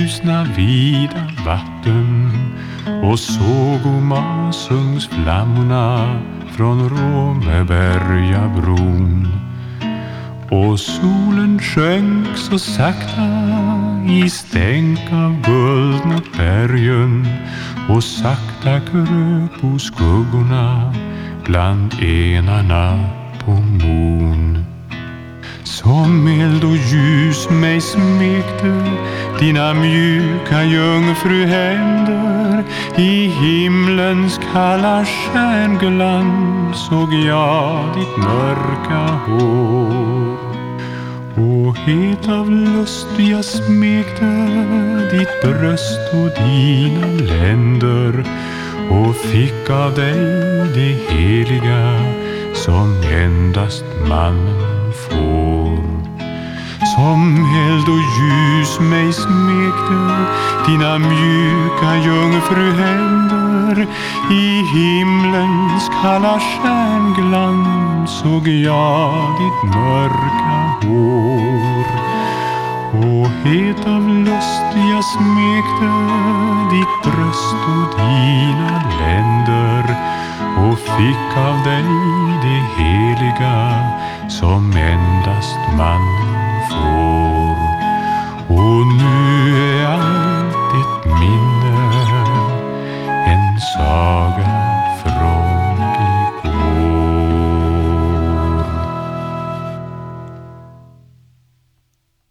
ljusna vida vatten och såg Masungsflammorna från Råmebergabron. Och solen sjönk så sakta i stänk av guld mot bergen och sakta kröp på skuggorna bland enarna på mon. Som eld och ljus mig smekte dina mjuka jungfruhänder, i himlens kalla stjärnglans såg jag ditt mörka hår. Och het av lust jag smekte ditt bröst och dina länder och fick av dig det heliga som endast mannen får. Som eld och ljus mig smekte dina mjuka jungfruhänder, i himlens kalla stjärnglans såg jag ditt mörka hår. Och het av lust jag smekte ditt bröst och dina länder och fick av dig det heliga som endast mannen får.